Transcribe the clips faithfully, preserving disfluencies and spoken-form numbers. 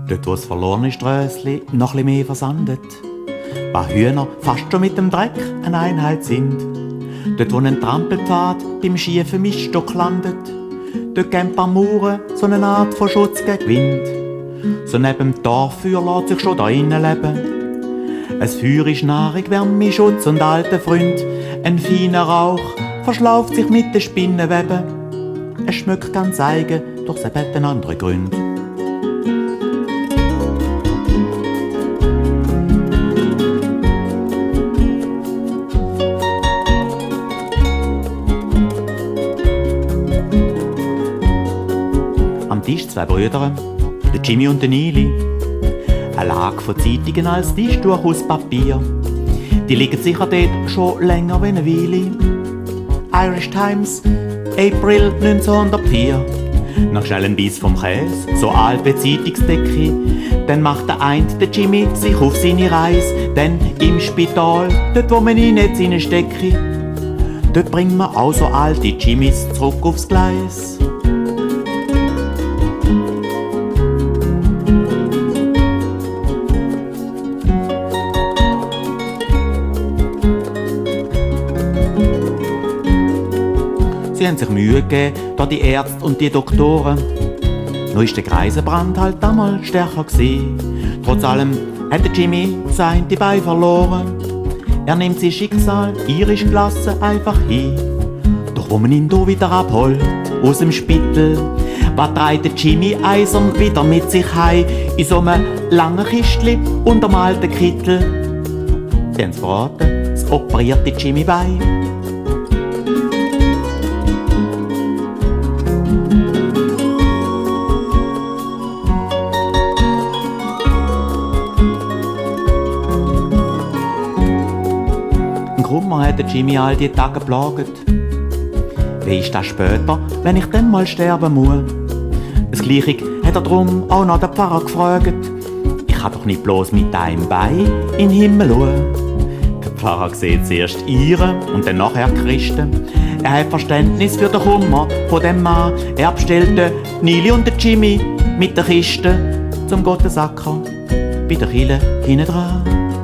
Dort, wo das verlorene Strössli noch ein mehr versandet. Wo Hühner fast schon mit dem Dreck eine Einheit sind. Dort, wo ein Trampelpfad beim schiefen Miststock landet. Dort geben ein paar Mauern so eine Art von Schutz gegen Wind. So neben dem Dorffeuer lässt sich schon da innen leben. Ein Feuer ist Nahrung, Wärme, Schutz und alter Freund. Ein feiner Rauch verschlauft sich mit den Spinnenweben. Es schmeckt ganz eigen, doch es hat einen anderen Grund. Am Tisch zwei Brüder, der Jimmy und der Nili. Eine Lage von Zeitungen als Tischtuch aus Papier. Die liegen sicher dort schon länger wie eine Weile. Irish Times, April neunzehnhundertvier. Nach schnell ein Biss vom Käse, so alt wie Zeitungsdecke. Dann macht der eine, der Jimmy, sich auf seine Reise. Dann im Spital, dort wo man ihn nicht reinstecke. Dort bringt man auch so alte Jimmys zurück aufs Gleis. Sie haben sich Mühe gegeben, da die Ärzte und die Doktoren. Nur ist der Kreisenbrand halt damals stärker gewesen. Trotz allem hat der Jimmy sein Bein verloren. Er nimmt sein Schicksal irisch gelassen einfach hin. Doch wo man ihn hier wieder abholt, aus dem Spital, was trägt der Jimmy eisern wieder mit sich heim in so einem langen Kistli unterm alten Kittel. Sie haben es verraten, das operierte Jimmy Bein. Kummer hat Jimmy all die Tage geplagt. Wie ist das später, wenn ich dann mal sterben muss? Das Gleiche hat er drum auch noch den Pfarrer gefragt. Ich kann doch nicht bloß mit einem Bein in den Himmel schauen. Der Pfarrer sieht zuerst ihren und dann nachher Christen. Er hat Verständnis für den Kummer von dem Mann. Er bestellte Nili und den Jimmy mit der Kiste zum Gottesacker bei der Kille hinten dran.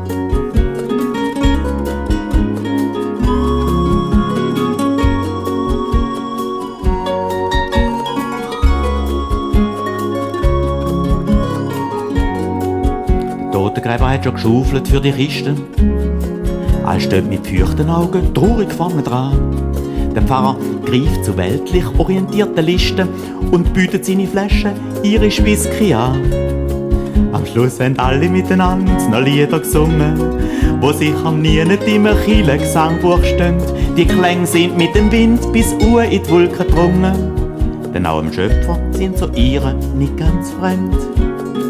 Der Totengräber hat schon geschaufelt für die Kiste. All steht mit feuchten Augen traurig vorne dran. Der Pfarrer greift zu weltlich orientierten Listen und bietet seine Flasche irisch Whisky an. Am Schluss haben alle miteinander noch Lieder gesungen, wo sicher nie nicht im Kirchengesangbuch stehen. Die Klänge sind mit dem Wind bis uhr in die Wolken gedrungen. Denn auch dem Schöpfer sind so ihre nicht ganz fremd.